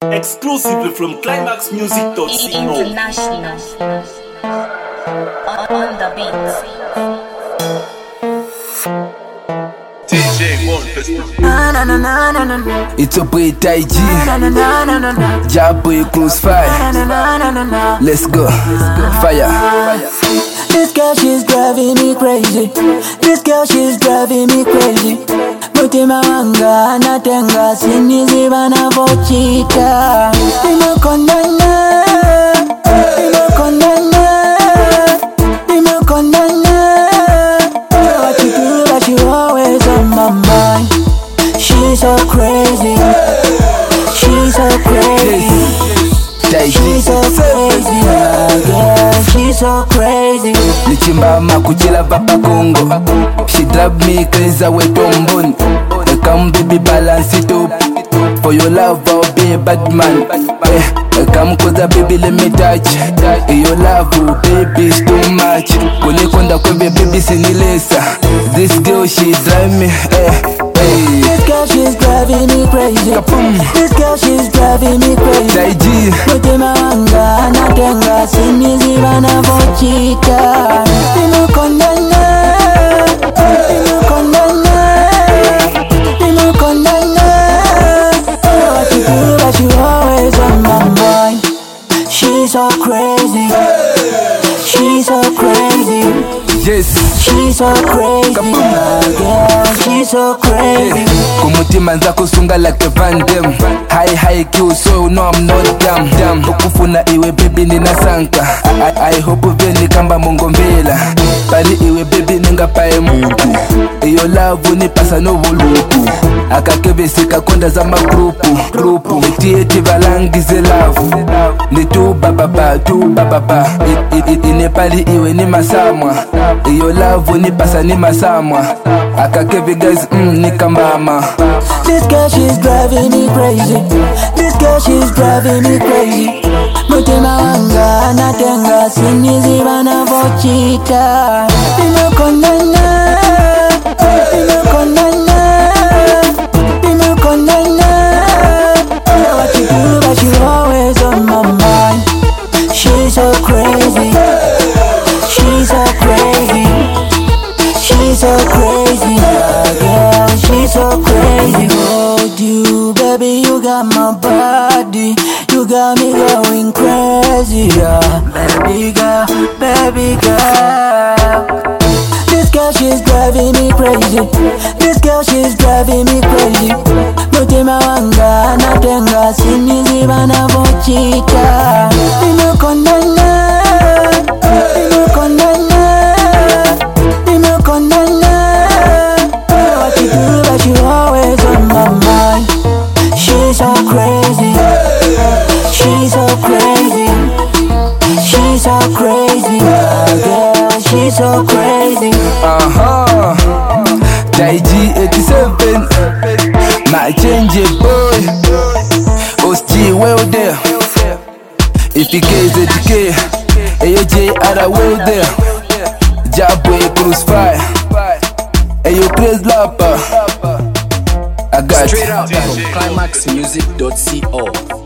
Exclusively from climaxmusic.co. International on the beat. DJ Monfest. It's a boy Taiji, Jabboy close fire. Let's go, fire. This girl, she's driving me crazy. This girl, she's driving me crazy. Mutima wanga anatenga sinizi bana vochita. Nimekondana, nimekondana, nimekondana. What you do, but you always on my mind. She's so crazy. She's so crazy. She's so crazy, girl, she's so crazy. Lichimba makuchila vapa Congo. She drive me crazy with tomboni. Come baby balance it up. For your love I'll be a bad man. Come cause baby let me touch. Your love oh, baby is too much. Kunikonda kwebe baby sinilesa. This girl she drive me This girl she's driving me crazy. This girl she's driving me crazy. Taiji Mutima wanga anatenga sinizi bana vochita. Nimekondana, nimekondana, nimekondana. What you do, but you always on my mind. She's so crazy. She's so crazy. yes. She's so crazy, girl, she's so crazy. Kumutima nza kusunga like a Van Damme. High Q so you know I'm not dumb. Ukufuna iwe baby nina sanka. I hope uveni kamba mongombela. Bali iwe baby ninga pae muku. Iyo love unipasa no voluku. Akakebe sika konda za magrupu. Metieti valangize love. Ni tu bababa. Inepali iwe ni masamwa. Iyo love unipasa ni masamwa. Akakebe guys ni kambama. This girl she's driving me crazy. This girl she's driving me crazy. Mutima wanga anatenga sinizi bana vochita. Nimekondana, nimekondana, nimekondana. What you do, but you always on my mind. She's so crazy. She's so crazy. She's so crazy, girl, she's so crazy. Hold you, baby, you got my body. You got me going crazy, yeah. Baby girl. This girl, she's driving me crazy. This girl, she's driving me crazy. Mutima wanga anatenga sinizi bana vochita. Nimekondana, nimekondana. What you do, but you always on my mind. She's so crazy. She's so crazy. She's so crazy, girl, she's so crazy. Taiji 87. My change it boy. OSG well there. If you get it, AJ are well there. Jabboy close fire. Hey, you praise lapper. I got straight out from climaxmusic.co.